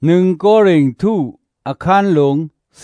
1 Korinto อาคารหลวง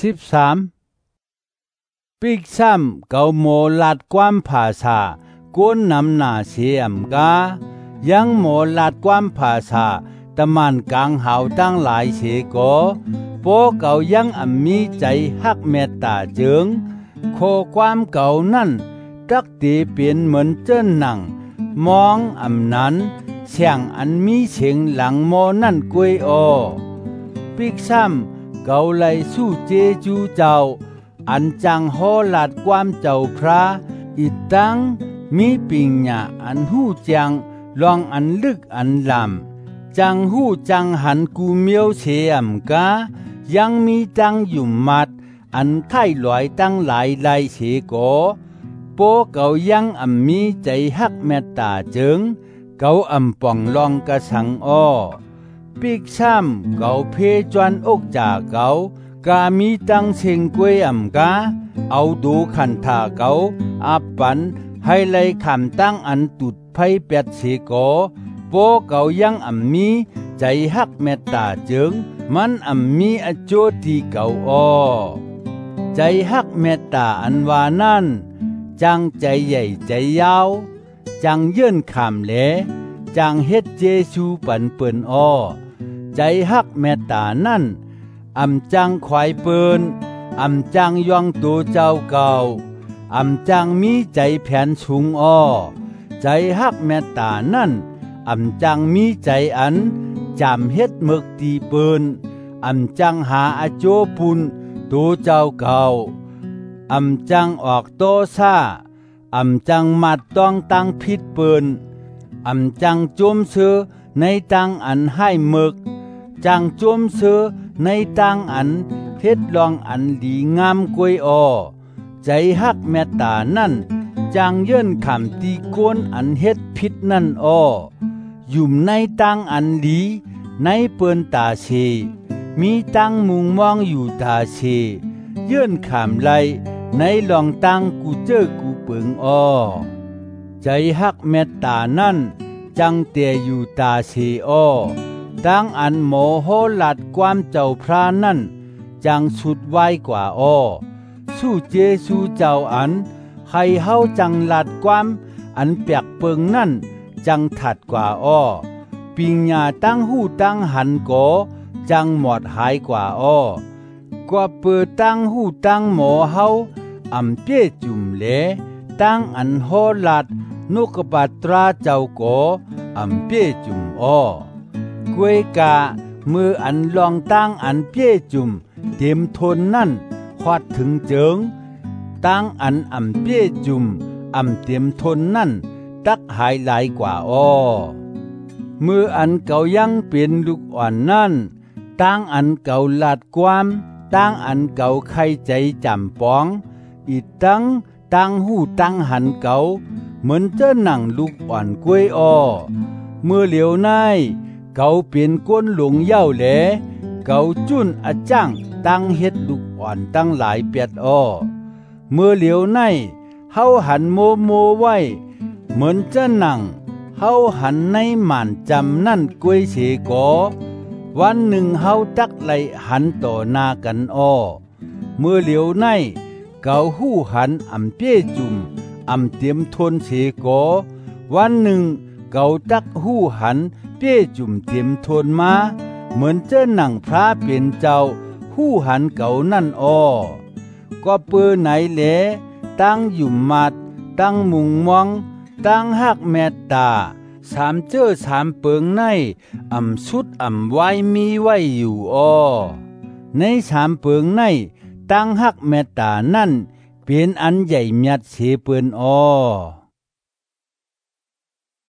13ปิกซ้ำเกาโมลัดความภาษาก้นนำหน้าเสียมกายังโมลัดความภาษาตะมันกลางหาวตั้งหลายเสกโปเก่ายังมีใจฮักเมตตาเจิงโคความเก่านั่นตักตีเปลี่ยนเหมือนเจ้าหนังมองนั้นเสียงอันมีเสียงหลังโมนั่นกวยปิกซ้ำเกาไลสู้เจจูเจ้าอันจังโหลัดความเจ้าพระอีตังมีปิญญาอันหู้จังลองอันลึกอันลำจังหู้จังหันกูเมียวเสียมกายังมีตังอยู่มัดอันไข่ลอยตั้งหลายไลเสโกโปเกายังมีใจฮักเมตตาเจิงเกาป่องลองกระสังปิกซ้ำเกาเพจวนอกจากเกากามีตังเชงกวยกาเอาดูขันธาเกาอาปันให้ไลคำตั้งอันตุดไพ่เป็ดเสโกโปเกายังมีใจฮักเมตตาเจิงมันมีอโจทีเกาใจฮักเมตตาอันวานั่นจังใจใหญ่ใจยาวจังยื่นคำแหลจังเฮ็ดเจซูปันเปิ่นใจฮักเมตตานั่นจังควายเปิ่นจังยองตัวเจ้าเก่าจังมีใจแผนสูงใจฮักเมตตานั่นจังมีใจอันจำเฮ็ดมึกตีเปิ่นจังหาอโจปุนตัวเจ้าเก่าจังออกโตซ่าจังมัดต้องตั้งพิษเปิ่นจังจุ่มเสือในตังอันให้มึกจังจุ่มเสือในตังอันเฮ็ดลองอันดีงามกวยใจฮักเมตตานั่นจังเยื่นคำตีโกนอันเฮ็ดพิษนั่นอยู่ในตังอันดีในเปิ่นตาเชมีตังมุงมองอยู่ตาเชเยื่นคำไลในลองตังกูเจอกูเปิงใจฮักเมตตานั่นจังเตอยู่ตาเชตั้งอันโมโหลัดความเจ้าพระนั่นจังสุดไวกว่าสู้เจสู้เจ้าอันใครเฮาจังลัดความอันเปียกเปิงนั่นจังถัดกว่าปิญญาตั้งหูตั้งหันโกจังหมดหายกว่ากว่าเปิดตั้งหูตั้งหมอเฮาเปี้ยจุ่มเลตั้งอันโหลัดนุกปัตราเจ้าโกเปี้ยจุ่มกวยกามืออันลองตั้งอันเปี้ยจุ่มเต็มทนนั่นควัดถึงเจิงตั้งอันเปี้ยจุ่มเต็มทนนั่นตักหายหลายกว่ามืออันเก่ายังเป็นลูกอ่อนนั่นตั้งอันเก่าลาดความตั้งอันเก่าไข่ใจจำปองอีตั้งหูตั้งหันเก่าเหมือนเจ้าหนังลูกอ่อนกล้วยเมื่อเหลียวในเก่าเป็นก้นหลงเย้าแหลเก่าจุนอาจ้างตั้งเฮ็ดลูกอ่อนตั้งหลายเปียดเมื่อเหลียวในเฮาหันโมไว้เหมือนเจ้าหนังเฮาหันในหม่านจำนั่นกล้วยเสกวันหนึ่งเฮาตักไหลหันต่อหน้ากันเมื่อเหลียวในเก่าหู้หันเปี้ยจุ่มเตรียมทนเสกวันหนึ่งเก่าตักหู้หันเปี้ยจุ่มเตรียมทนมาเหมือนเจ้าหนังพระเป็นเจ้าหู้หันเก่านั่นก็เปื้อไหนแหลตั้งอยู่มัดตั้งมุงมองตั้งฮักเมตตาสามเจ้อสามเปิงในสุดไว้มีไว้อยู่ในสามเปิงในตั้งฮักเมตตานั่นเป็นอันใหญ่เมียดเสเปิน